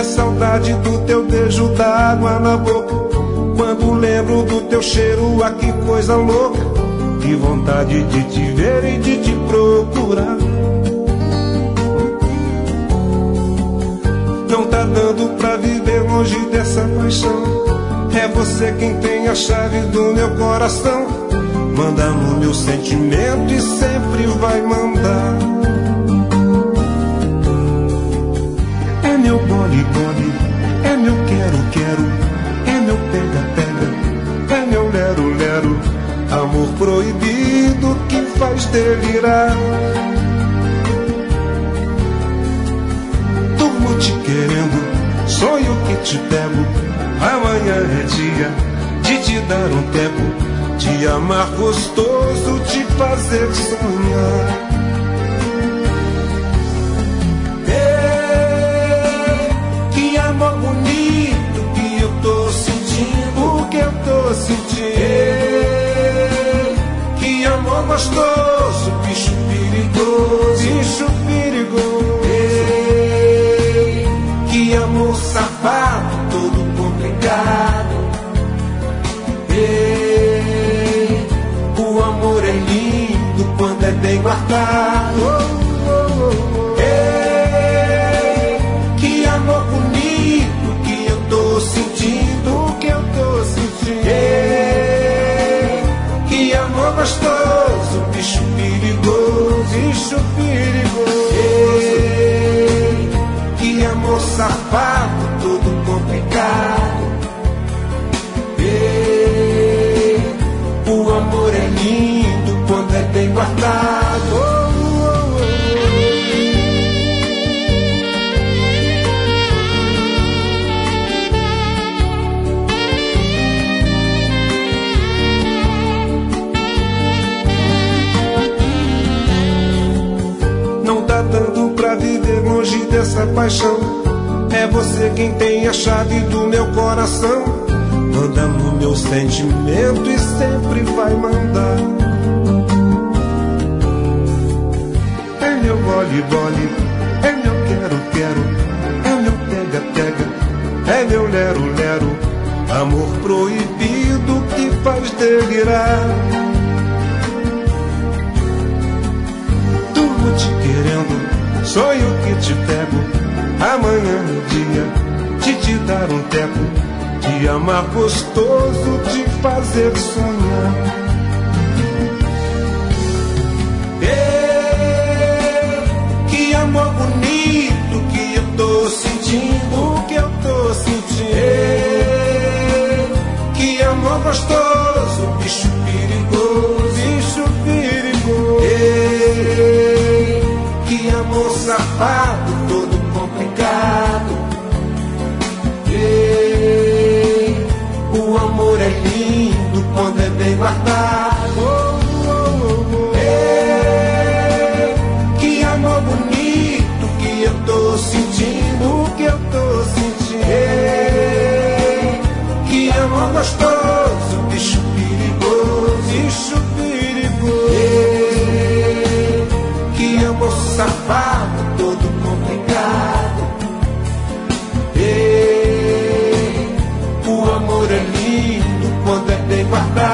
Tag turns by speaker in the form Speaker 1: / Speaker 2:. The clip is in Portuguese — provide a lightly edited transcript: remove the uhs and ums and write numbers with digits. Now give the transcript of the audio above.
Speaker 1: A saudade do teu beijo dá água na boca. Quando lembro do teu cheiro, ah, que coisa louca. Que vontade de te ver e de te procurar. Não tá dando pra viver longe dessa paixão. É você quem tem a chave do meu coração. Manda no meu sentimento e sempre vai mandar. É meu bole-bole, é meu quero-quero, é meu pega-pega, é meu lero-lero. Amor proibido que faz delirar. Durmo te querendo, sonho que te pego. Amanhã é dia de te dar um tempo, te amar gostoso, te fazer sonhar. Que amor bonito que eu tô sentindo, o que eu tô sentindo. Que amor gostoso, bicho perigoso, bicho perigoso. Que amor safado, todo complicado. O amor é lindo quando é bem guardado. Que amor bonito que eu tô sentindo, o que eu tô sentindo. Que amor gostoso, bicho perigoso, bicho perigoso. Que amor safado, todo complicado. O amor é lindo quando é bem guardado. Não tá dando pra viver longe dessa paixão. É você quem tem a chave do meu coração. Manda no meu sentimento e sempre vai mandar. É meu gole-gole, é meu quero-quero, é meu pega-pega, é meu lero-lero. Amor proibido que faz delirar. Durmo te querendo, sonho que te pego. Amanhã é dia de te dar um teco, te amar gostoso, te fazer sonhar. Que amor bonito que eu tô sentindo, o que eu tô sentindo. Que amor gostoso, bicho perigoso, bicho perigoso. Que amor safado, todo complicado. O amor é lindo quando é bem guardado. Que amor bonito que eu tô sentindo, o que eu tô sentindo. Que amor gostoso, bicho perigoso, bicho perigoso. Que amor safado, todo complicado. O amor é lindo quando é bem guardado.